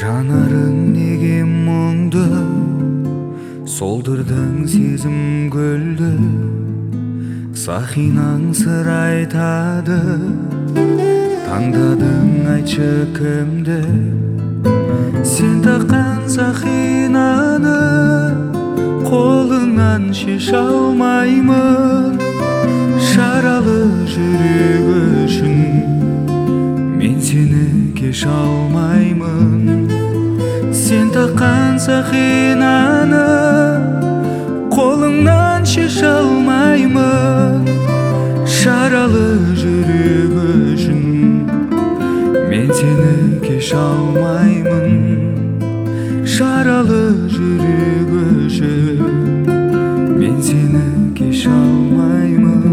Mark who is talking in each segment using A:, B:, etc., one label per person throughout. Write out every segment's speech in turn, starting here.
A: Жанарың неге мұңды, солдырдың сезім көлді, сақинаң сыр айтады, таңдадың айтшы кімді. Сен таққан сақинаны қолыңнан шеше алмаймын. Жаралы жүрек үшін мен сені кеше алмаймын. Сен таққан сақинаны қолыңнан шеше алмаймын. Жаралы жүрек үшін мен сені кеше алмаймын. Жаралы жүрек үшін мен сені кеше алмаймын.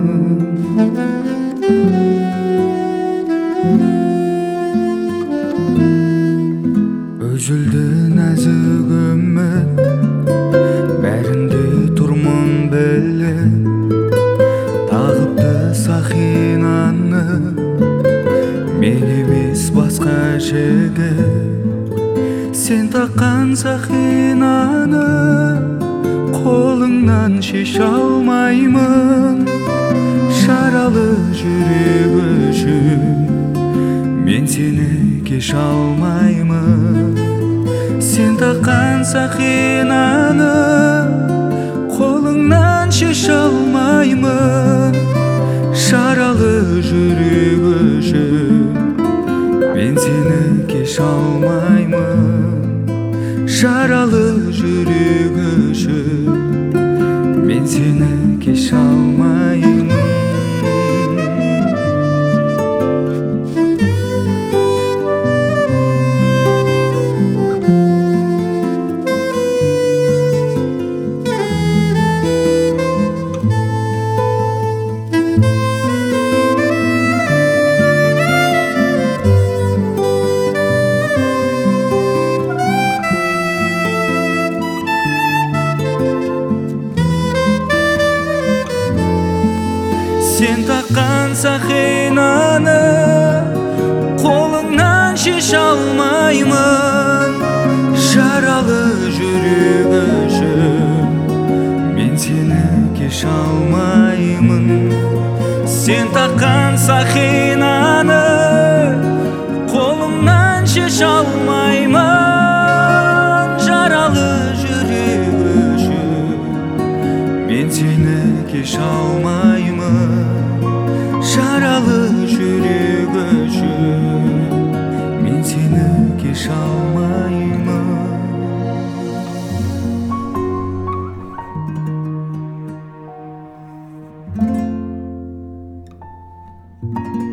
A: Үзілді нәзік үміт, бәрінде тұрмын біліп, тағыпты сақинаны мен емес басқа жігіт. Сен таққан сақинаны қолыңнан шеше алмаймын. Жаралы жүрек үшін мен сені кеше алмаймын. Сен таққан сақинаны қолыңнан шеше алмаймын. Жаралы жүрек үшін мен сені кеше алмаймын. Жаралы жүрек үшін мен сені кеше алмаймын. Сен таққан сақинаны қолыңнан шеше алмаймын. Жаралы жүрек үшін мен сені кеше алмаймын. Сен таққан сақинаны қолыңнан шеше алмаймын. Жаралы жүрек үшін мен сені кеше алмаймын. Жаралы жүрек үшін мен сені кеше алмаймын.